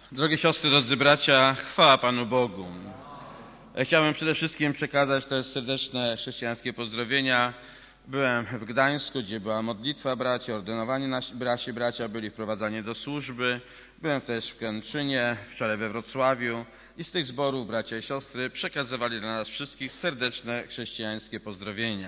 Drogie siostry, drodzy bracia, chwała Panu Bogu. Chciałem przede wszystkim przekazać te serdeczne chrześcijańskie pozdrowienia. Byłem w Gdańsku, gdzie była modlitwa braci, ordynowani nasi bracia byli wprowadzani do służby. Byłem też w Kętrzynie, wczoraj we Wrocławiu i z tych zborów bracia i siostry przekazywali dla nas wszystkich serdeczne chrześcijańskie pozdrowienia.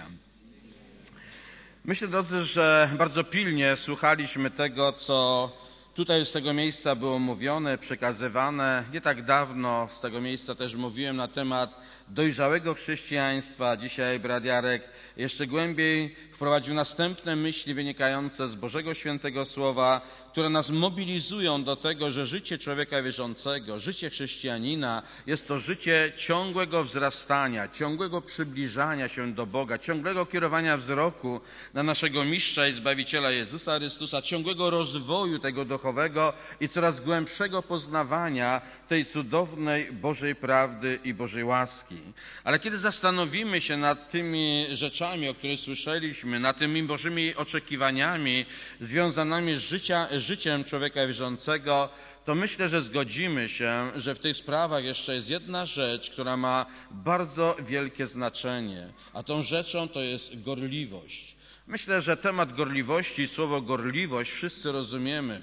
Myślę, drodzy, że bardzo pilnie słuchaliśmy tego, co tutaj z tego miejsca było mówione, przekazywane. Nie tak dawno z tego miejsca też mówiłem na temat dojrzałego chrześcijaństwa. Dzisiaj brat Jarek jeszcze głębiej wprowadził następne myśli wynikające z Bożego Świętego Słowa, które nas mobilizują do tego, że życie człowieka wierzącego, życie chrześcijanina jest to życie ciągłego wzrastania, ciągłego przybliżania się do Boga, ciągłego kierowania wzroku na naszego Mistrza i Zbawiciela Jezusa Chrystusa, ciągłego rozwoju tego duchowego i coraz głębszego poznawania tej cudownej Bożej prawdy i Bożej łaski. Ale kiedy zastanowimy się nad tymi rzeczami, o których słyszeliśmy, nad tymi Bożymi oczekiwaniami związanymi z życiem człowieka wierzącego, to myślę, że zgodzimy się, że w tych sprawach jeszcze jest jedna rzecz, która ma bardzo wielkie znaczenie, a tą rzeczą to jest gorliwość. Myślę, że temat gorliwości, słowo gorliwość wszyscy rozumiemy,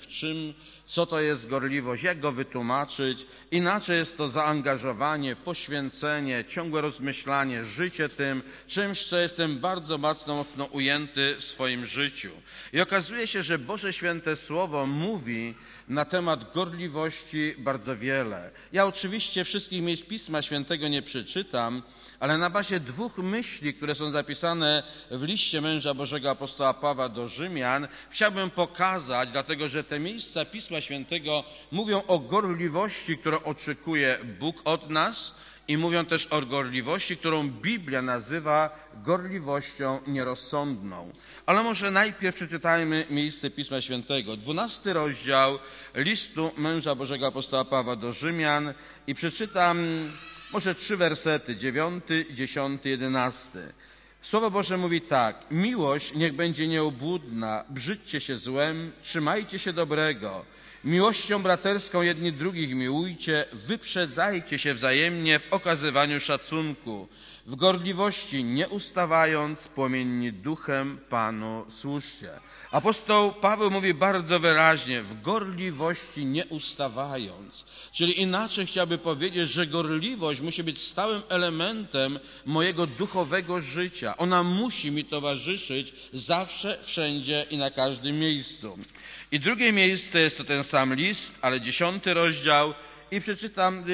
co to jest gorliwość, jak go wytłumaczyć. Inaczej jest to zaangażowanie, poświęcenie, ciągłe rozmyślanie, życie tym, czymś, co jestem bardzo mocno ujęty w swoim życiu. I okazuje się, że Boże Święte Słowo mówi na temat gorliwości bardzo wiele. Ja oczywiście wszystkich miejsc Pisma Świętego nie przeczytam, ale na bazie dwóch myśli, które są zapisane w liście męża Bożego apostoła Pawła do Rzymian, chciałbym pokazać, dlatego że te miejsca Pisma Świętego mówią o gorliwości, którą oczekuje Bóg od nas i mówią też o gorliwości, którą Biblia nazywa gorliwością nierozsądną. Ale może najpierw przeczytajmy miejsce Pisma Świętego. 12 rozdział listu męża Bożego apostoła Pawła do Rzymian i przeczytam może 3 wersety, 9, 10, 11. Słowo Boże mówi tak: miłość niech będzie nieobłudna, brzydźcie się złem, trzymajcie się dobrego. Miłością braterską jedni drugich miłujcie, wyprzedzajcie się wzajemnie w okazywaniu szacunku. W gorliwości nie ustawając, płomienni duchem Panu służcie. Apostoł Paweł mówi bardzo wyraźnie, w gorliwości nie ustawając. Czyli inaczej chciałby powiedzieć, że gorliwość musi być stałym elementem mojego duchowego życia. Ona musi mi towarzyszyć zawsze, wszędzie i na każdym miejscu. I drugie miejsce jest to ten sam list, ale 10 rozdział i przeczytam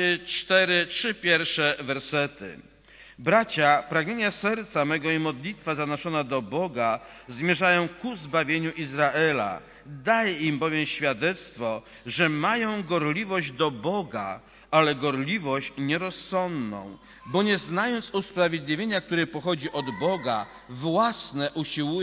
3 pierwsze wersety. Bracia, pragnienia serca mego i modlitwa zanoszona do Boga zmierzają ku zbawieniu Izraela. Daj im bowiem świadectwo, że mają gorliwość do Boga, ale gorliwość nierozsądną, bo nie znając usprawiedliwienia, które pochodzi od Boga, własne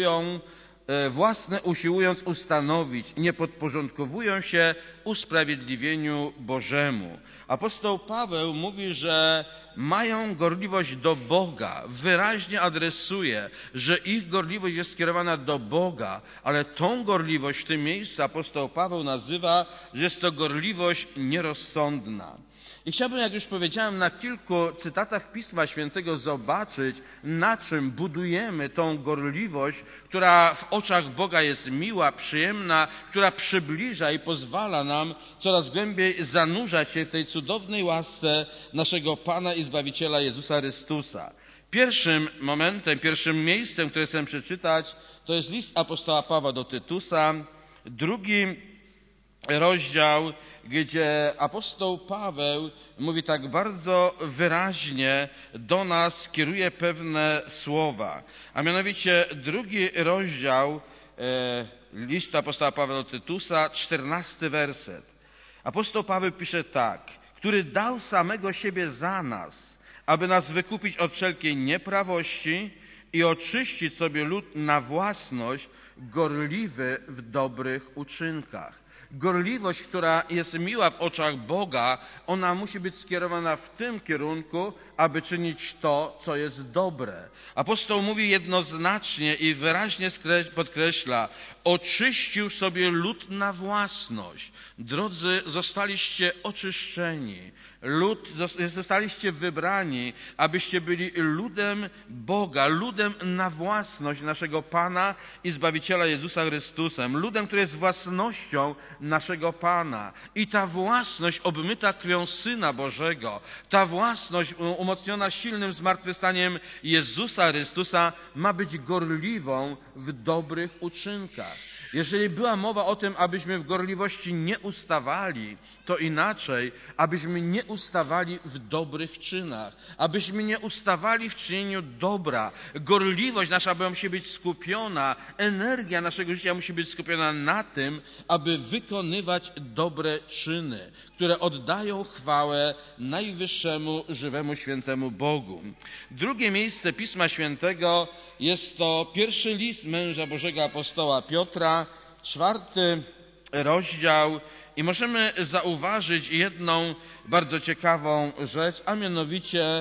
usiłując ustanowić, nie podporządkowują się usprawiedliwieniu Bożemu. Apostoł Paweł mówi, że mają gorliwość do Boga. Wyraźnie adresuje, że ich gorliwość jest skierowana do Boga, ale tą gorliwość w tym miejscu apostoł Paweł nazywa, że jest to gorliwość nierozsądna. I chciałbym, jak już powiedziałem, na kilku cytatach Pisma Świętego zobaczyć, na czym budujemy tą gorliwość, która w oczach Boga jest miła, przyjemna, która przybliża i pozwala nam coraz głębiej zanurzać się w tej cudownej łasce naszego Pana i Zbawiciela Jezusa Chrystusa. Pierwszym momentem, pierwszym miejscem, które chcę przeczytać, to jest list apostoła Pawła do Tytusa, 2 rozdział, gdzie apostoł Paweł mówi tak bardzo wyraźnie do nas, kieruje pewne słowa. A mianowicie 2 rozdział listu apostoła Pawła do Tytusa, 14 werset. Apostoł Paweł pisze tak: który dał samego siebie za nas, aby nas wykupić od wszelkiej nieprawości i oczyścić sobie lud na własność, gorliwy w dobrych uczynkach. Gorliwość, która jest miła w oczach Boga, ona musi być skierowana w tym kierunku, aby czynić to, co jest dobre. Apostoł mówi jednoznacznie i wyraźnie podkreśla: oczyścił sobie lud na własność. Drodzy, zostaliście oczyszczeni. Zostaliście wybrani, abyście byli ludem Boga, ludem na własność naszego Pana i Zbawiciela Jezusa Chrystusem, ludem, który jest własnością naszego Pana. I ta własność obmyta krwią Syna Bożego, ta własność umocniona silnym zmartwychwstaniem Jezusa Chrystusa ma być gorliwą w dobrych uczynkach. Jeżeli była mowa o tym, abyśmy w gorliwości nie ustawali, to inaczej, abyśmy nie ustawali w dobrych czynach, abyśmy nie ustawali w czynieniu dobra. Gorliwość nasza musi być skupiona, energia naszego życia musi być skupiona na tym, aby wykonywać dobre czyny, które oddają chwałę najwyższemu, żywemu, świętemu Bogu. Drugie miejsce Pisma Świętego jest to pierwszy list męża Bożego apostoła Piotra, 4 rozdział. I możemy zauważyć jedną bardzo ciekawą rzecz, a mianowicie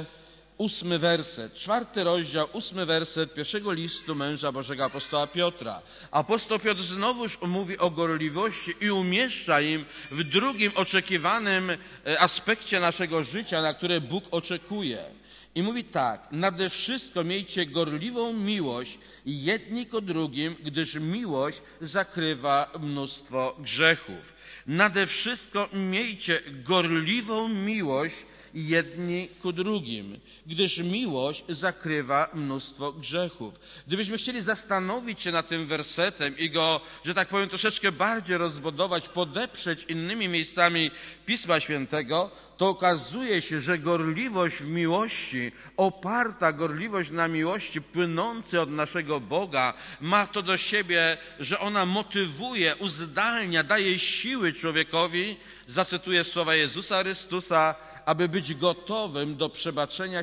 8 werset. 4 rozdział, 8 werset pierwszego listu męża Bożego apostoła Piotra. Apostoł Piotr znowuż mówi o gorliwości i umieszcza im w drugim oczekiwanym aspekcie naszego życia, na które Bóg oczekuje. I mówi tak: nade wszystko miejcie gorliwą miłość jedni ku drugim, gdyż miłość zakrywa mnóstwo grzechów. Nade wszystko miejcie gorliwą miłość jedni ku drugim, gdyż miłość zakrywa mnóstwo grzechów. Gdybyśmy chcieli zastanowić się nad tym wersetem i go, że tak powiem, troszeczkę bardziej rozbudować, podeprzeć innymi miejscami Pisma Świętego, to okazuje się, że gorliwość w miłości, oparta gorliwość na miłości płynącej od naszego Boga, ma to do siebie, że ona motywuje, uzdalnia, daje siły człowiekowi, zacytuję słowa Jezusa Chrystusa, aby być gotowym do przebaczenia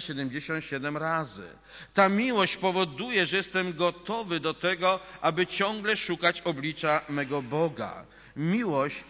77 razy. Ta miłość powoduje, że jestem gotowy do tego, aby ciągle szukać oblicza mego Boga. Miłość,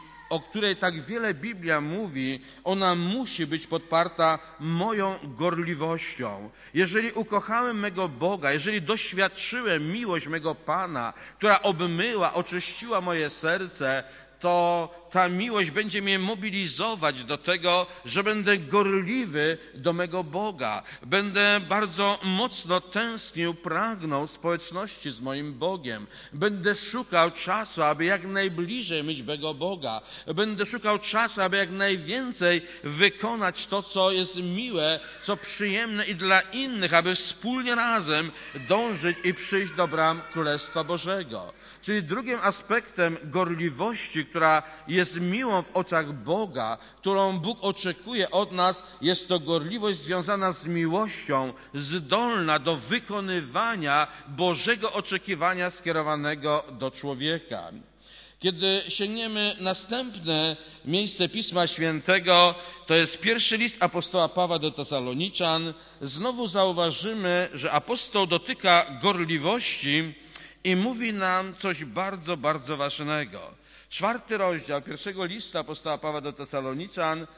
o której tak wiele Biblia mówi, ona musi być podparta moją gorliwością. Jeżeli ukochałem mego Boga, jeżeli doświadczyłem miłość mego Pana, która obmyła, oczyściła moje serce, to ta miłość będzie mnie mobilizować do tego, że będę gorliwy do mego Boga. Będę bardzo mocno tęsknił, pragnął społeczności z moim Bogiem. Będę szukał czasu, aby jak najbliżej mieć mego Boga. Będę szukał czasu, aby jak najwięcej wykonać to, co jest miłe, co przyjemne i dla innych, aby wspólnie razem dążyć i przyjść do bram Królestwa Bożego. Czyli drugim aspektem gorliwości, która jest miłą w oczach Boga, którą Bóg oczekuje od nas, jest to gorliwość związana z miłością, zdolna do wykonywania Bożego oczekiwania skierowanego do człowieka. Kiedy sięgniemy następne miejsce Pisma Świętego, to jest pierwszy list apostoła Pawła do Tesaloniczan, znowu zauważymy, że apostoł dotyka gorliwości i mówi nam coś bardzo, bardzo ważnego. 4 rozdział pierwszego listu apostoła Pawła do Tesaloniczan,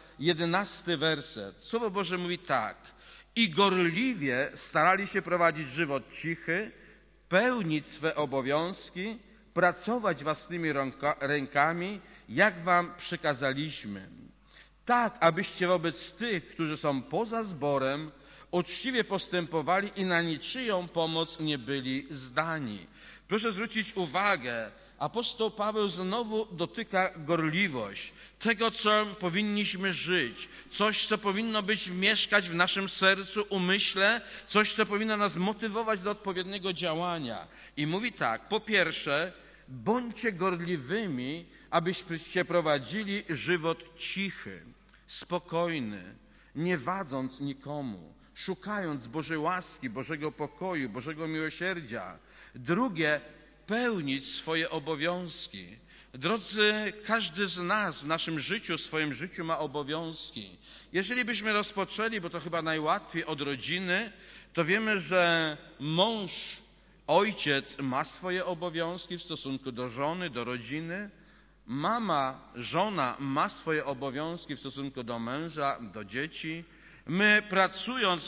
11 werset. Słowo Boże mówi tak: i gorliwie starali się prowadzić żywot cichy, pełnić swe obowiązki, pracować własnymi rękami, jak wam przykazaliśmy. Tak, abyście wobec tych, którzy są poza zborem, uczciwie postępowali i na niczyją pomoc nie byli zdani. Proszę zwrócić uwagę, apostoł Paweł znowu dotyka gorliwość, tego, co powinniśmy żyć, coś, co powinno mieszkać w naszym sercu, umyśle, coś, co powinno nas motywować do odpowiedniego działania. I mówi tak: po pierwsze, bądźcie gorliwymi, abyście prowadzili żywot cichy, spokojny, nie wadząc nikomu, szukając Bożej łaski, Bożego pokoju, Bożego miłosierdzia. Drugie, pełnić swoje obowiązki. Drodzy, każdy z nas w naszym życiu, w swoim życiu ma obowiązki. Jeżeli byśmy rozpoczęli, bo to chyba najłatwiej, od rodziny, to wiemy, że ojciec ma swoje obowiązki w stosunku do żony, do rodziny. Mama, żona ma swoje obowiązki w stosunku do męża, do dzieci. My, pracując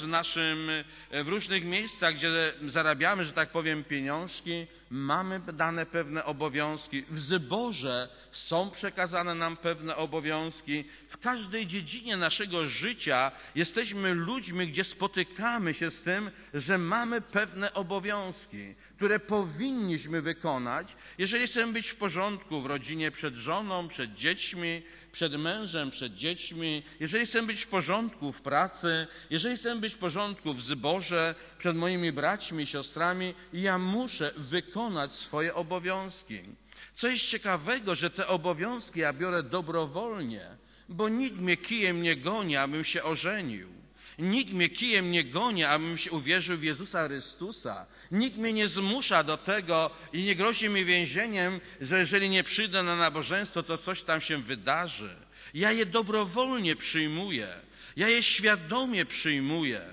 w różnych miejscach, gdzie zarabiamy, że tak powiem, pieniążki, mamy dane pewne obowiązki. W zborze są przekazane nam pewne obowiązki. W każdej dziedzinie naszego życia jesteśmy ludźmi, gdzie spotykamy się z tym, że mamy pewne obowiązki, które powinniśmy wykonać, jeżeli chcemy być w porządku w rodzinie, przed żoną, przed dziećmi, przed mężem, przed dziećmi, jeżeli chcemy być w porządku w pracy, jeżeli chcemy być w porządku w zborze, przed moimi braćmi i siostrami, ja muszę wykonać swoje obowiązki. Co jest ciekawego, że te obowiązki ja biorę dobrowolnie, bo nikt mnie kijem nie goni, abym się ożenił. Nikt mnie kijem nie goni, abym się uwierzył w Jezusa Chrystusa. Nikt mnie nie zmusza do tego i nie grozi mi więzieniem, że jeżeli nie przyjdę na nabożeństwo, to coś tam się wydarzy. Ja je dobrowolnie przyjmuję. Ja je świadomie przyjmuję.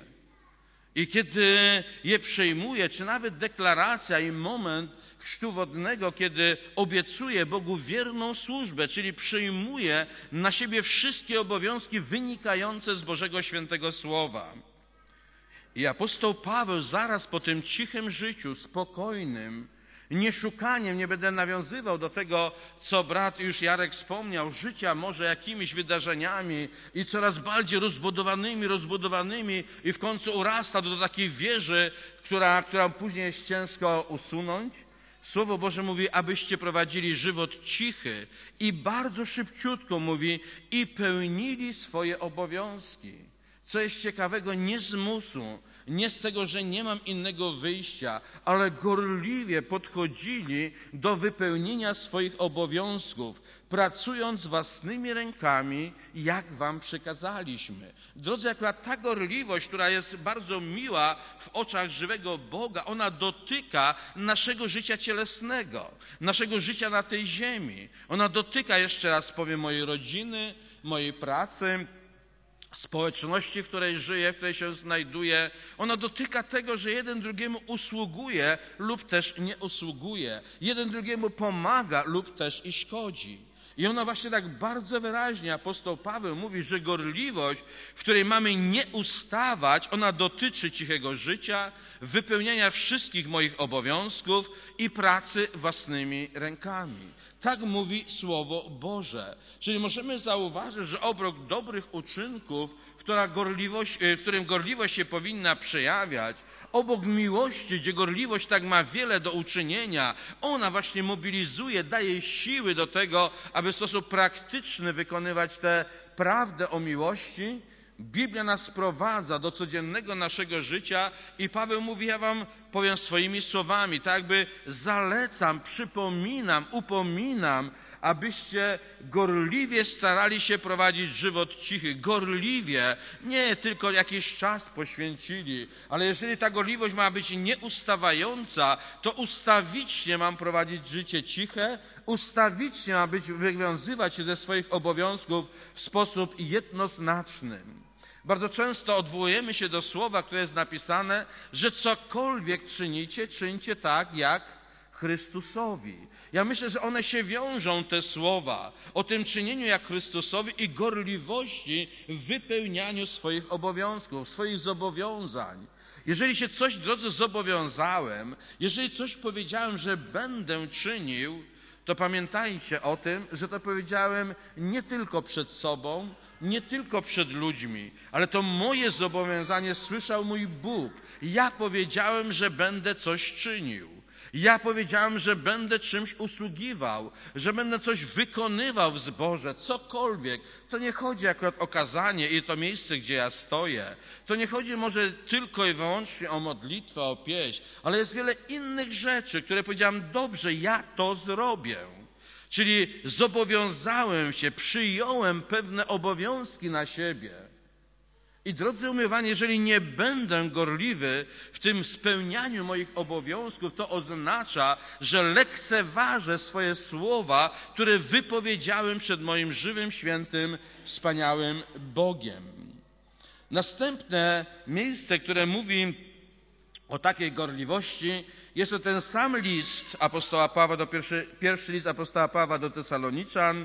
I kiedy je przyjmuję, czy nawet deklaracja i moment chrztu wodnego, kiedy obiecuję Bogu wierną służbę, czyli przyjmuję na siebie wszystkie obowiązki wynikające z Bożego Świętego Słowa. I apostoł Paweł zaraz po tym cichym życiu, spokojnym, nieszukaniem, nie będę nawiązywał do tego, co brat już Jarek wspomniał, życia może jakimiś wydarzeniami i coraz bardziej rozbudowanymi i w końcu urasta do takiej wieży, która później jest ciężko usunąć. Słowo Boże mówi, abyście prowadzili żywot cichy i bardzo szybciutko mówi i pełnili swoje obowiązki. Co jest ciekawego, nie z musu, nie z tego, że nie mam innego wyjścia, ale gorliwie podchodzili do wypełnienia swoich obowiązków, pracując własnymi rękami, jak wam przekazaliśmy. Drodzy, akurat ta gorliwość, która jest bardzo miła w oczach żywego Boga, ona dotyka naszego życia cielesnego, naszego życia na tej ziemi. Ona dotyka, jeszcze raz powiem, mojej rodziny, mojej pracy, społeczności, w której żyję, w której się znajduję. Ona dotyka tego, że jeden drugiemu usługuje lub też nie usługuje. Jeden drugiemu pomaga lub też i szkodzi. I ona właśnie tak bardzo wyraźnie, apostoł Paweł mówi, że gorliwość, w której mamy nie ustawać, ona dotyczy cichego życia, wypełniania wszystkich moich obowiązków i pracy własnymi rękami. Tak mówi Słowo Boże. Czyli możemy zauważyć, że obok dobrych uczynków, w którym gorliwość się powinna przejawiać, obok miłości, gdzie gorliwość tak ma wiele do uczynienia, ona właśnie mobilizuje, daje siły do tego, aby w sposób praktyczny wykonywać tę prawdę o miłości. Biblia nas sprowadza do codziennego naszego życia i Paweł mówi, ja wam powiem swoimi słowami, tak jakby zalecam, przypominam, upominam, abyście gorliwie starali się prowadzić żywot cichy. Gorliwie, nie tylko jakiś czas poświęcili, ale jeżeli ta gorliwość ma być nieustawająca, to ustawicznie mam prowadzić życie ciche, ustawicznie ma wywiązywać się ze swoich obowiązków w sposób jednoznaczny. Bardzo często odwołujemy się do słowa, które jest napisane, że cokolwiek czynicie, czyńcie tak jak Chrystusowi. Ja myślę, że one się wiążą, te słowa, o tym czynieniu jak Chrystusowi i gorliwości w wypełnianiu swoich obowiązków, swoich zobowiązań. Jeżeli się coś, drodzy, zobowiązałem, jeżeli coś powiedziałem, że będę czynił, to pamiętajcie o tym, że to powiedziałem nie tylko przed sobą, nie tylko przed ludźmi, ale to moje zobowiązanie słyszał mój Bóg. Ja powiedziałem, że będę coś czynił. Ja powiedziałem, że będę czymś usługiwał, że będę coś wykonywał w zborze, cokolwiek. To nie chodzi akurat o kazanie i to miejsce, gdzie ja stoję. To nie chodzi może tylko i wyłącznie o modlitwę, o pieśń, ale jest wiele innych rzeczy, które powiedziałem, dobrze, ja to zrobię. Czyli zobowiązałem się, przyjąłem pewne obowiązki na siebie. I drodzy umywani, jeżeli nie będę gorliwy w tym spełnianiu moich obowiązków, to oznacza, że lekceważę swoje słowa, które wypowiedziałem przed moim żywym, świętym, wspaniałym Bogiem. Następne miejsce, które mówi o takiej gorliwości, Jest to ten sam list apostoła Pawła, pierwszy list apostoła Pawła do Tesaloniczan,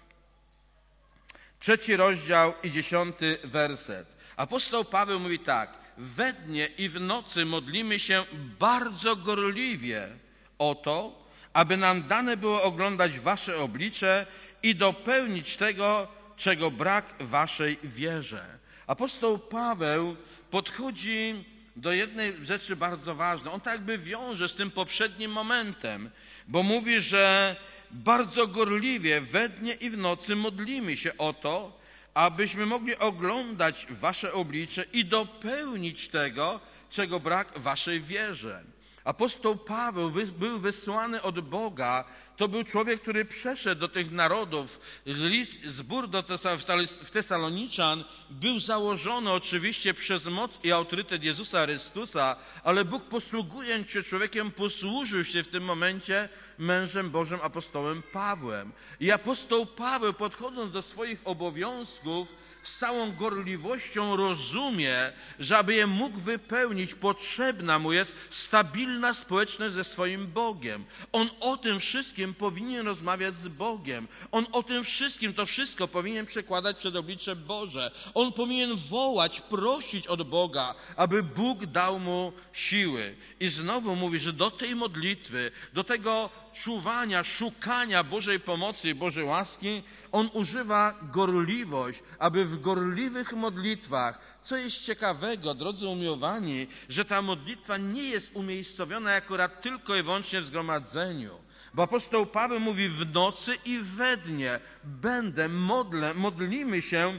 3 rozdział i 10 werset. Apostoł Paweł mówi tak: we dnie i w nocy modlimy się bardzo gorliwie o to, aby nam dane było oglądać wasze oblicze i dopełnić tego, czego brak waszej wierze. Apostoł Paweł podchodzi do jednej rzeczy bardzo ważnej. On tak jakby wiąże z tym poprzednim momentem, bo mówi, że bardzo gorliwie we dnie i w nocy modlimy się o to, abyśmy mogli oglądać wasze oblicze i dopełnić tego, czego brak waszej wierze. Apostoł Paweł był wysłany od Boga. To był człowiek, który przeszedł do tych narodów. Zbór w Tesaloniczan był założony oczywiście przez moc i autorytet Jezusa Chrystusa, ale Bóg, posługując się człowiekiem, posłużył się w tym momencie mężem Bożym, apostołem Pawłem. I apostoł Paweł, podchodząc do swoich obowiązków, z całą gorliwością rozumie, że aby je mógł wypełnić, potrzebna mu jest stabilna społeczność ze swoim Bogiem. On o tym wszystkim powinien rozmawiać z Bogiem. On o tym wszystkim, to wszystko powinien przekładać przed oblicze Boże. On powinien wołać, prosić od Boga, aby Bóg dał mu siły. I znowu mówi, że do tej modlitwy, do tego czuwania, szukania Bożej pomocy i Bożej łaski, on używa gorliwość, aby w gorliwych modlitwach, co jest ciekawego, drodzy umiłowani, że ta modlitwa nie jest umiejscowiona akurat tylko i wyłącznie w zgromadzeniu. Bo apostoł Paweł mówi: w nocy i we dnie modlimy się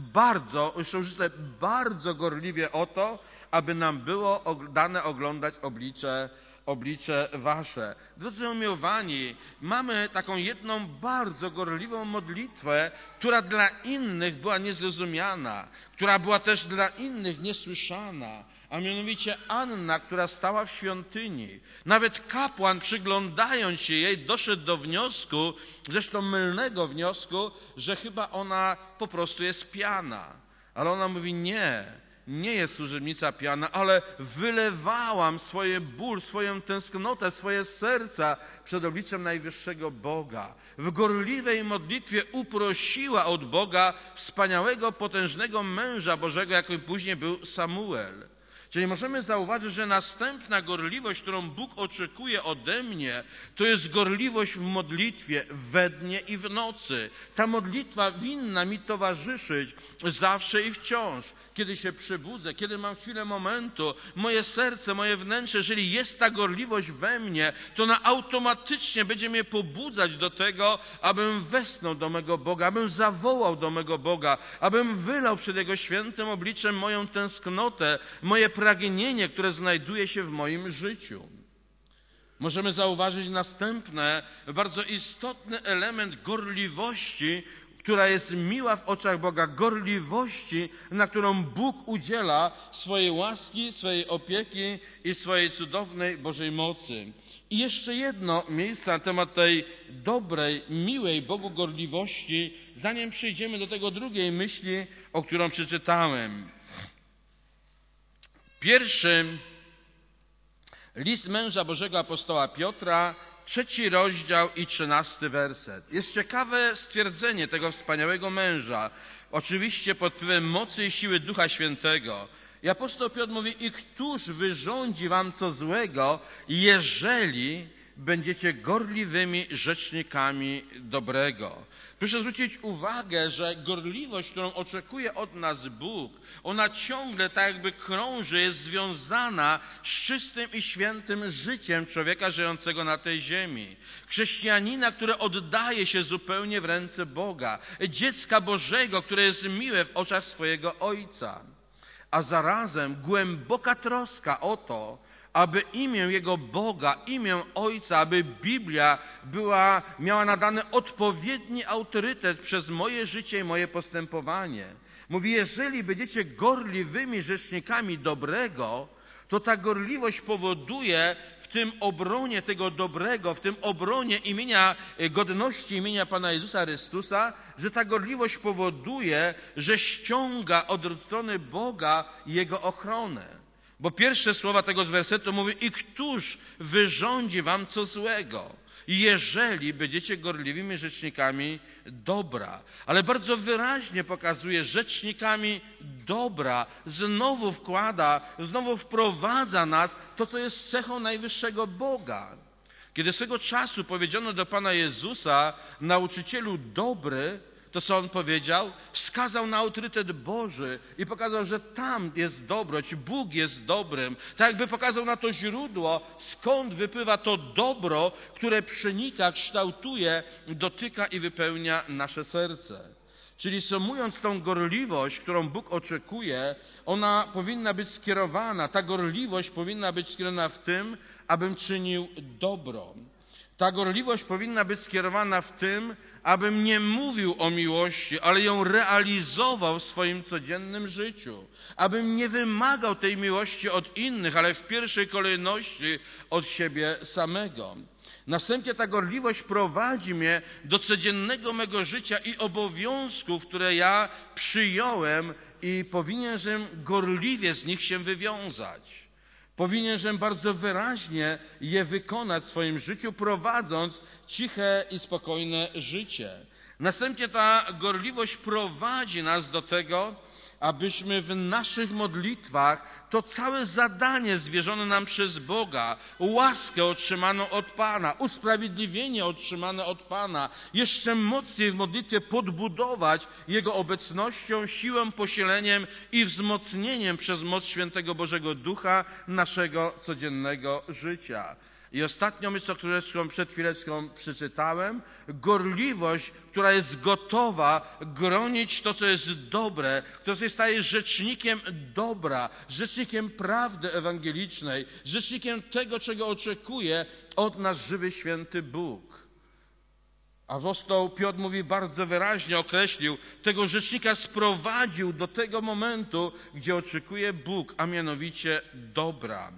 bardzo gorliwie o to, aby nam było dane oglądać oblicze wasze. Drodzy umiłowani, mamy taką jedną bardzo gorliwą modlitwę, która dla innych była niezrozumiana, która była też dla innych niesłyszana, a mianowicie Anna, która stała w świątyni. Nawet kapłan, przyglądając się jej, doszedł do wniosku, zresztą mylnego wniosku, że chyba ona po prostu jest pijana. Ale ona mówi: nie jest służebnica pijana, ale wylewałam swoje ból, swoją tęsknotę, swoje serca przed obliczem najwyższego Boga. W gorliwej modlitwie uprosiła od Boga wspaniałego, potężnego męża Bożego, jakim później był Samuel. Czyli możemy zauważyć, że następna gorliwość, którą Bóg oczekuje ode mnie, to jest gorliwość w modlitwie we dnie i w nocy. Ta modlitwa winna mi towarzyszyć zawsze i wciąż. Kiedy się przebudzę, kiedy mam chwilę momentu, moje serce, moje wnętrze, jeżeli jest ta gorliwość we mnie, to ona automatycznie będzie mnie pobudzać do tego, abym westchnął do mego Boga, abym zawołał do mego Boga, abym wylał przed Jego świętym obliczem moją tęsknotę, moje pragnienie, które znajduje się w moim życiu. Możemy zauważyć następny, bardzo istotny element gorliwości, która jest miła w oczach Boga, gorliwości, na którą Bóg udziela swojej łaski, swojej opieki i swojej cudownej Bożej mocy. I jeszcze jedno miejsce na temat tej dobrej, miłej Bogu gorliwości, zanim przejdziemy do tego drugiej myśli, o którą przeczytałem. Pierwszy list męża Bożego apostoła Piotra, 3 rozdział i 13 werset. Jest ciekawe stwierdzenie tego wspaniałego męża, oczywiście pod wpływem mocy i siły Ducha Świętego. I apostoł Piotr mówi: i któż wyrządzi wam co złego, jeżeli będziecie gorliwymi rzecznikami dobrego. Proszę zwrócić uwagę, że gorliwość, którą oczekuje od nas Bóg, ona ciągle tak jakby krąży, jest związana z czystym i świętym życiem człowieka żyjącego na tej ziemi. Chrześcijanina, który oddaje się zupełnie w ręce Boga. Dziecka Bożego, które jest miłe w oczach swojego Ojca. A zarazem głęboka troska o to, aby imię Jego Boga, imię Ojca, aby Biblia miała nadany odpowiedni autorytet przez moje życie i moje postępowanie. Mówi: jeżeli będziecie gorliwymi rzecznikami dobrego, to ta gorliwość powoduje w tym obronie tego dobrego, w tym obronie godności imienia Pana Jezusa Chrystusa, że ta gorliwość powoduje, że ściąga od strony Boga Jego ochronę. Bo pierwsze słowa tego z wersetu mówi: i któż wyrządzi wam co złego, jeżeli będziecie gorliwymi rzecznikami dobra. Ale bardzo wyraźnie pokazuje, rzecznikami dobra znowu wprowadza nas to, co jest cechą najwyższego Boga. Kiedy swego czasu powiedziano do Pana Jezusa: nauczycielu dobry, to co On powiedział? Wskazał na autorytet Boży i pokazał, że tam jest dobroć, Bóg jest dobrym. Tak jakby pokazał na to źródło, skąd wypływa to dobro, które przenika, kształtuje, dotyka i wypełnia nasze serce. Czyli sumując tą gorliwość, którą Bóg oczekuje, ona powinna być skierowana, ta gorliwość powinna być skierowana w tym, abym czynił dobro. Ta gorliwość powinna być skierowana w tym, abym nie mówił o miłości, ale ją realizował w swoim codziennym życiu. Abym nie wymagał tej miłości od innych, ale w pierwszej kolejności od siebie samego. Następnie ta gorliwość prowadzi mnie do codziennego mego życia i obowiązków, które ja przyjąłem i powinienem gorliwie z nich się wywiązać. Powinienem bardzo wyraźnie je wykonać w swoim życiu, prowadząc ciche i spokojne życie. Następnie ta gorliwość prowadzi nas do tego, abyśmy w naszych modlitwach to całe zadanie zwierzone nam przez Boga, łaskę otrzymaną od Pana, usprawiedliwienie otrzymane od Pana, jeszcze mocniej w modlitwie podbudować Jego obecnością, siłą, posieleniem i wzmocnieniem przez moc Świętego Bożego Ducha naszego codziennego życia. I ostatnią myśl, którą przed chwileczką przeczytałem: gorliwość, która jest gotowa gronić to, co jest dobre, która się staje rzecznikiem dobra, rzecznikiem prawdy ewangelicznej, rzecznikiem tego, czego oczekuje od nas żywy, święty Bóg. Apostoł Piotr mówi bardzo wyraźnie, określił, tego rzecznika sprowadził do tego momentu, gdzie oczekuje Bóg, a mianowicie dobra.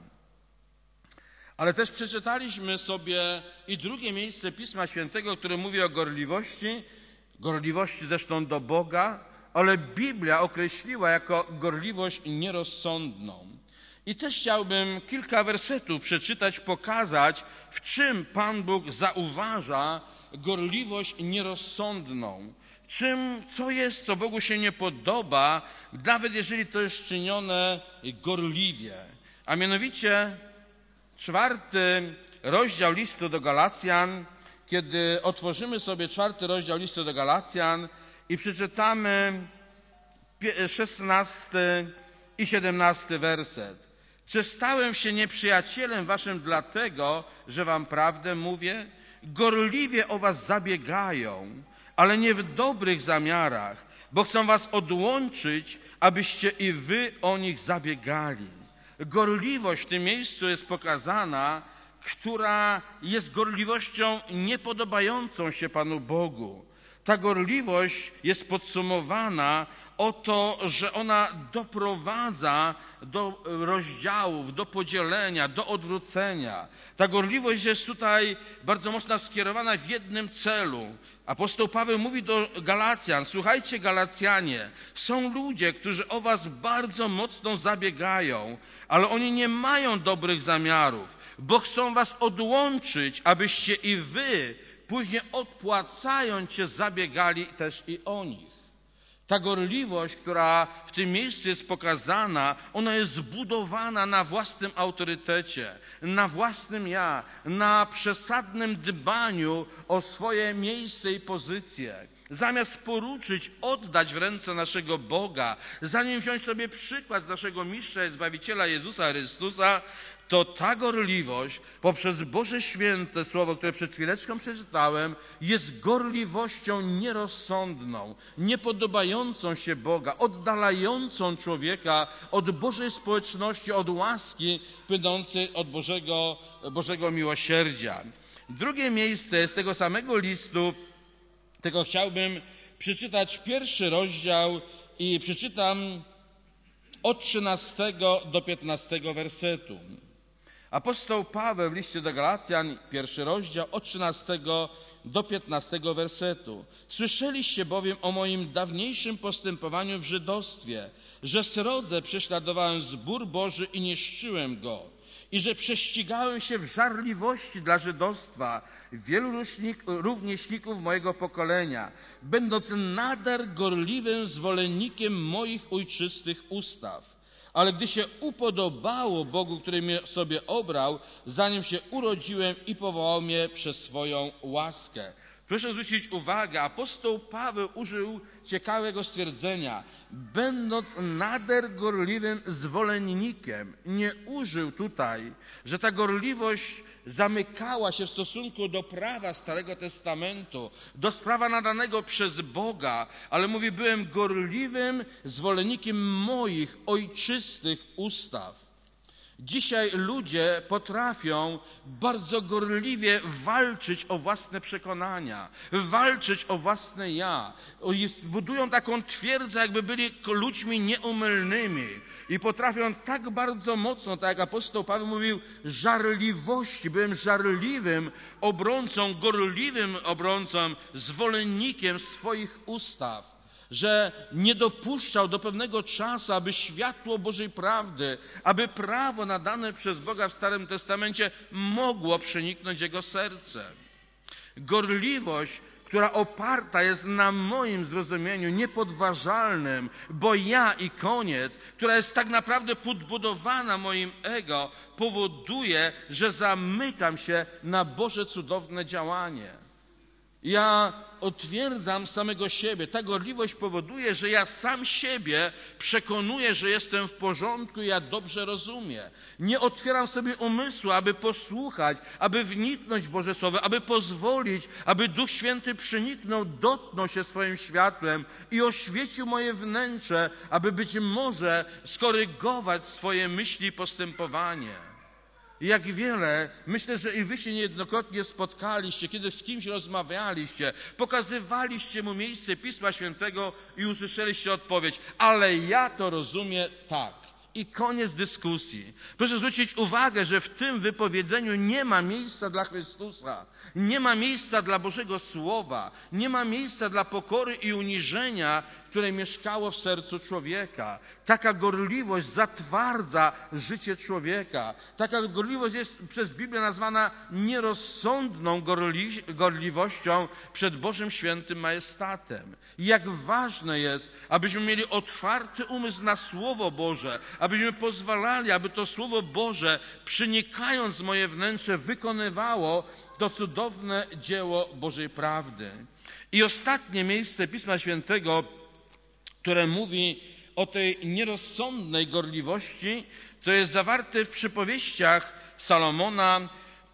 Ale też przeczytaliśmy sobie i drugie miejsce Pisma Świętego, które mówi o gorliwości zresztą do Boga, ale Biblia określiła jako gorliwość nierozsądną. I też chciałbym kilka wersetów przeczytać, pokazać, w czym Pan Bóg zauważa gorliwość nierozsądną. Co jest, co Bogu się nie podoba, nawet jeżeli to jest czynione gorliwie. A mianowicie 4 rozdział listu do Galacjan, kiedy otworzymy sobie 4 rozdział listu do Galacjan i przeczytamy 16 i 17 werset. Czy stałem się nieprzyjacielem waszym dlatego, że wam prawdę mówię? Gorliwie o was zabiegają, ale nie w dobrych zamiarach, bo chcą was odłączyć, abyście i wy o nich zabiegali. Gorliwość w tym miejscu jest pokazana, która jest gorliwością niepodobającą się Panu Bogu. Ta gorliwość jest podsumowana o to, że ona doprowadza do rozdziałów, do podzielenia, do odwrócenia. Ta gorliwość jest tutaj bardzo mocno skierowana w jednym celu. Apostoł Paweł mówi do Galacjan: słuchajcie, Galacjanie, są ludzie, którzy o was bardzo mocno zabiegają, ale oni nie mają dobrych zamiarów, bo chcą was odłączyć, abyście i wy później odpłacając się zabiegali też i o nich. Ta gorliwość, która w tym miejscu jest pokazana, ona jest zbudowana na własnym autorytecie, na własnym ja, na przesadnym dbaniu o swoje miejsce i pozycję. Zamiast poruczyć, oddać w ręce naszego Boga, zanim wziąć sobie przykład z naszego Mistrza i Zbawiciela Jezusa Chrystusa, to ta gorliwość poprzez Boże Święte Słowo, które przed chwileczką przeczytałem, jest gorliwością nierozsądną, niepodobającą się Boga, oddalającą człowieka od Bożej społeczności, od łaski płynącej od Bożego miłosierdzia. Drugie miejsce z tego samego listu, tego chciałbym przeczytać 1 rozdział i przeczytam od 13 do 15 wersetu. Apostoł Paweł w liście do Galacjan, 1 rozdział, od 13 do 15 wersetu. Słyszeliście bowiem o moim dawniejszym postępowaniu w żydostwie, że srodze prześladowałem zbór Boży i niszczyłem go, i że prześcigałem się w żarliwości dla żydostwa wielu rówieśników mojego pokolenia, będąc nader gorliwym zwolennikiem moich ojczystych ustaw. Ale gdy się upodobało Bogu, który mnie sobie obrał, zanim się urodziłem i powołał mnie przez swoją łaskę. Proszę zwrócić uwagę, apostoł Paweł użył ciekawego stwierdzenia, będąc nader gorliwym zwolennikiem. Nie użył tutaj, że ta gorliwość zamykała się w stosunku do prawa Starego Testamentu, do prawa nadanego przez Boga, ale mówi, byłem gorliwym zwolennikiem moich ojczystych ustaw. Dzisiaj ludzie potrafią bardzo gorliwie walczyć o własne przekonania, walczyć o własne ja. Budują taką twierdzę, jakby byli ludźmi nieomylnymi i potrafią tak bardzo mocno, tak jak apostoł Paweł mówił, żarliwości. Byłem żarliwym obrońcą, gorliwym obrońcą, zwolennikiem swoich ustaw, że nie dopuszczał do pewnego czasu, aby światło Bożej prawdy, aby prawo nadane przez Boga w Starym Testamencie mogło przeniknąć jego serce. Gorliwość, która oparta jest na moim zrozumieniu niepodważalnym, bo ja i koniec, która jest tak naprawdę podbudowana moim ego, powoduje, że zamykam się na Boże cudowne działanie. Ja utwierdzam samego siebie. Ta gorliwość powoduje, że ja sam siebie przekonuję, że jestem w porządku i ja dobrze rozumiem. Nie otwieram sobie umysłu, aby posłuchać, aby wniknąć w Boże Słowo, aby pozwolić, aby Duch Święty przeniknął, dotknął się swoim światłem i oświecił moje wnętrze, aby być może skorygować swoje myśli i postępowanie. Jak wiele, myślę, że i wy się niejednokrotnie spotkaliście, kiedy z kimś rozmawialiście, pokazywaliście mu miejsce Pisma Świętego i usłyszeliście odpowiedź, ale ja to rozumiem tak. I koniec dyskusji. Proszę zwrócić uwagę, że w tym wypowiedzeniu nie ma miejsca dla Chrystusa, nie ma miejsca dla Bożego Słowa, nie ma miejsca dla pokory i uniżenia, które mieszkało w sercu człowieka. Taka gorliwość zatwardza życie człowieka. Taka gorliwość jest przez Biblię nazwana nierozsądną gorliwością przed Bożym Świętym Majestatem. I jak ważne jest, abyśmy mieli otwarty umysł na Słowo Boże, abyśmy pozwalali, aby to Słowo Boże, przenikając w moje wnętrze, wykonywało to cudowne dzieło Bożej prawdy. I ostatnie miejsce Pisma Świętego, które mówi o tej nierozsądnej gorliwości, to jest zawarte w przypowieściach Salomona,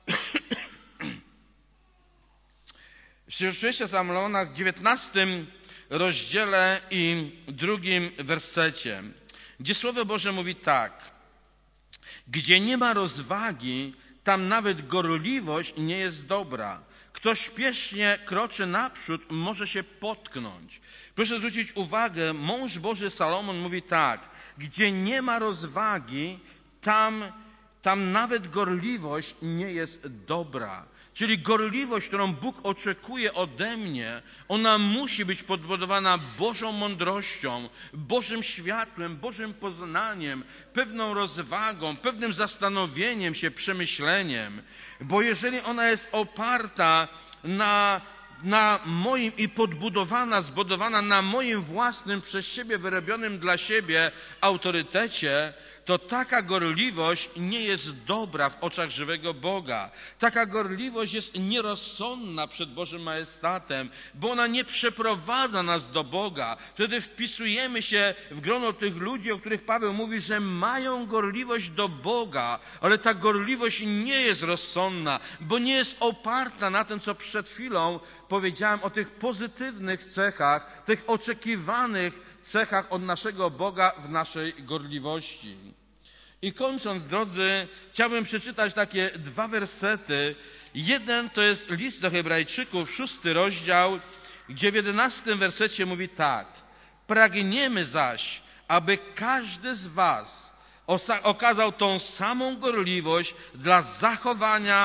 w 19 rozdziale i 2 wersecie, gdzie Słowo Boże mówi tak: gdzie nie ma rozwagi, tam nawet gorliwość nie jest dobra. Kto śpiesznie kroczy naprzód, może się potknąć. Proszę zwrócić uwagę, mąż Boży Salomon mówi tak: gdzie nie ma rozwagi, tam nawet gorliwość nie jest dobra. Czyli gorliwość, którą Bóg oczekuje ode mnie, ona musi być podbudowana Bożą mądrością, Bożym światłem, Bożym poznaniem, pewną rozwagą, pewnym zastanowieniem się, przemyśleniem. Bo jeżeli ona jest oparta na moim i zbudowana na moim własnym, przez siebie wyrobionym dla siebie autorytecie, to taka gorliwość nie jest dobra w oczach żywego Boga. Taka gorliwość jest nierozsądna przed Bożym Majestatem, bo ona nie przeprowadza nas do Boga. Wtedy wpisujemy się w grono tych ludzi, o których Paweł mówi, że mają gorliwość do Boga, ale ta gorliwość nie jest rozsądna, bo nie jest oparta na tym, co przed chwilą powiedziałem o tych pozytywnych cechach, tych oczekiwanych cechach od naszego Boga w naszej gorliwości. I kończąc, drodzy, chciałbym przeczytać takie 2 wersety. Jeden to jest list do Hebrajczyków, 6 rozdział, gdzie w 11 wersecie mówi tak: pragniemy zaś, aby każdy z was okazał tą samą gorliwość dla zachowania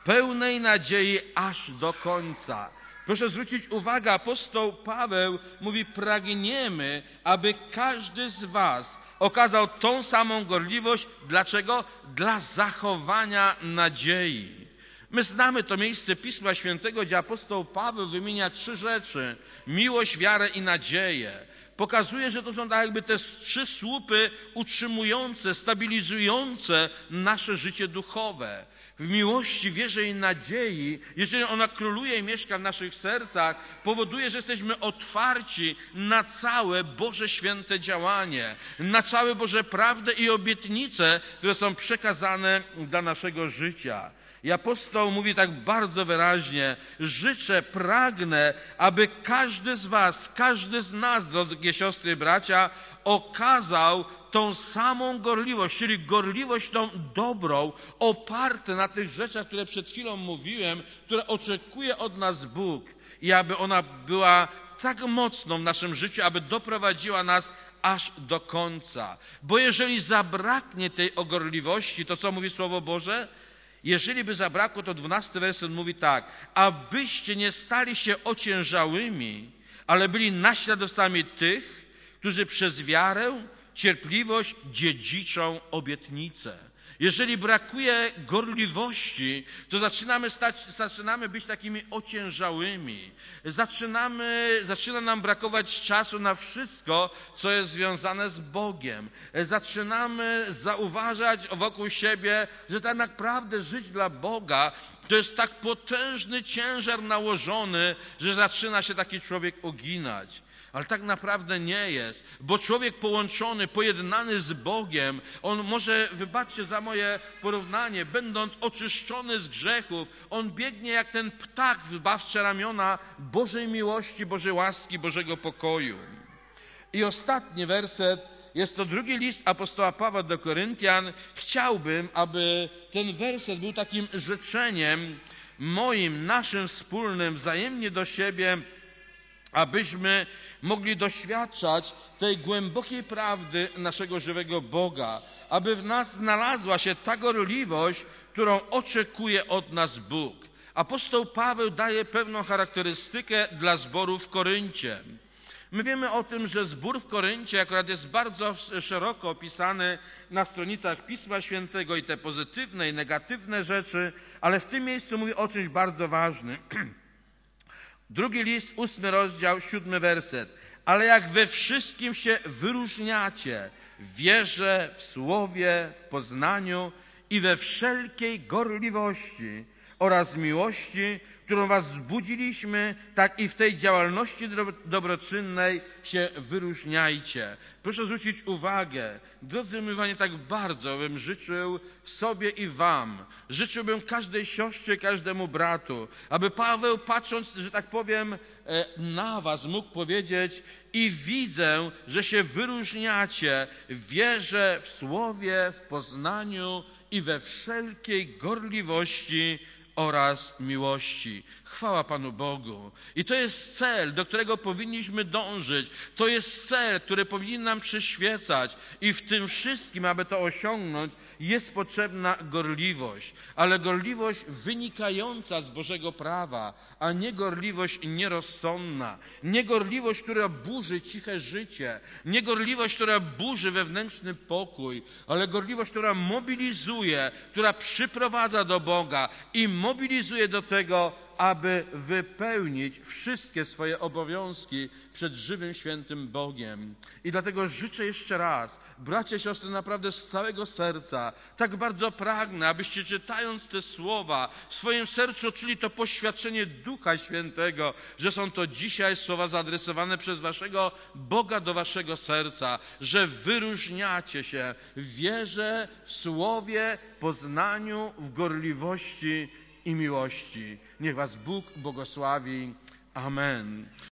pełnej nadziei aż do końca. Proszę zwrócić uwagę, apostoł Paweł mówi, pragniemy, aby każdy z was okazał tą samą gorliwość. Dlaczego? Dla zachowania nadziei. My znamy to miejsce Pisma Świętego, gdzie apostoł Paweł wymienia 3 rzeczy. Miłość, wiarę i nadzieję. Pokazuje, że to są tak jakby te 3 słupy utrzymujące, stabilizujące nasze życie duchowe. W miłości, wierze i nadziei, jeżeli ona króluje i mieszka w naszych sercach, powoduje, że jesteśmy otwarci na całe Boże święte działanie, na całe Boże prawdę i obietnice, które są przekazane dla naszego życia. I apostoł mówi tak bardzo wyraźnie, życzę, pragnę, aby każdy z was, każdy z nas, drogie siostry i bracia, okazał tą samą gorliwość, czyli gorliwość tą dobrą, oparte na tych rzeczach, które przed chwilą mówiłem, które oczekuje od nas Bóg. I aby ona była tak mocną w naszym życiu, aby doprowadziła nas aż do końca. Bo jeżeli zabraknie tej gorliwości, to co mówi Słowo Boże? Jeżeli by zabrakło, to 12 werset mówi tak, abyście nie stali się ociężałymi, ale byli naśladowcami tych, którzy przez wiarę, cierpliwość dziedziczą obietnicę. Jeżeli brakuje gorliwości, to zaczynamy być takimi ociężałymi. Zaczyna nam brakować czasu na wszystko, co jest związane z Bogiem. Zaczynamy zauważać wokół siebie, że tak naprawdę żyć dla Boga to jest tak potężny ciężar nałożony, że zaczyna się taki człowiek uginać. Ale tak naprawdę nie jest, bo człowiek połączony, pojednany z Bogiem, on może, wybaczcie za moje porównanie, będąc oczyszczony z grzechów, on biegnie jak ten ptak w bawcze ramiona Bożej miłości, Bożej łaski, Bożego pokoju. I ostatni werset, jest to 2 list apostoła Pawła do Koryntian. Chciałbym, aby ten werset był takim życzeniem moim, naszym wspólnym, wzajemnie do siebie, abyśmy mogli doświadczać tej głębokiej prawdy naszego żywego Boga, aby w nas znalazła się ta gorliwość, którą oczekuje od nas Bóg. Apostoł Paweł daje pewną charakterystykę dla zboru w Koryncie. My wiemy o tym, że zbór w Koryncie akurat jest bardzo szeroko opisany na stronicach Pisma Świętego i te pozytywne i negatywne rzeczy, ale w tym miejscu mówi o czymś bardzo ważnym. 2 list, 8 rozdział, 7 werset. Ale jak we wszystkim się wyróżniacie, w wierze, w słowie, w poznaniu i we wszelkiej gorliwości oraz miłości, którą was wzbudziliśmy, tak i w tej działalności dobroczynnej się wyróżniajcie. Proszę zwrócić uwagę, drodzy moi, tak bardzo bym życzył sobie i wam, życzyłbym każdej siostrze, każdemu bratu, aby Paweł, patrząc, że tak powiem, na was mógł powiedzieć: i widzę, że się wyróżniacie w wierze, w słowie, w poznaniu i we wszelkiej gorliwości oraz miłości. Chwała Panu Bogu. I to jest cel, do którego powinniśmy dążyć. To jest cel, który powinien nam przyświecać. I w tym wszystkim, aby to osiągnąć, jest potrzebna gorliwość. Ale gorliwość wynikająca z Bożego prawa, a nie gorliwość nierozsądna. Nie gorliwość, która burzy ciche życie. Nie gorliwość, która burzy wewnętrzny pokój, ale gorliwość, która mobilizuje, która przyprowadza do Boga i mobilizuje do tego, aby wypełnić wszystkie swoje obowiązki przed żywym, świętym Bogiem. I dlatego życzę jeszcze raz, bracia i siostry, naprawdę z całego serca, tak bardzo pragnę, abyście czytając te słowa w swoim sercu czuli to poświadczenie Ducha Świętego, że są to dzisiaj słowa zaadresowane przez waszego Boga do waszego serca, że wyróżniacie się w wierze, w słowie, poznaniu, w gorliwości i miłości. Niech was Bóg błogosławi. Amen.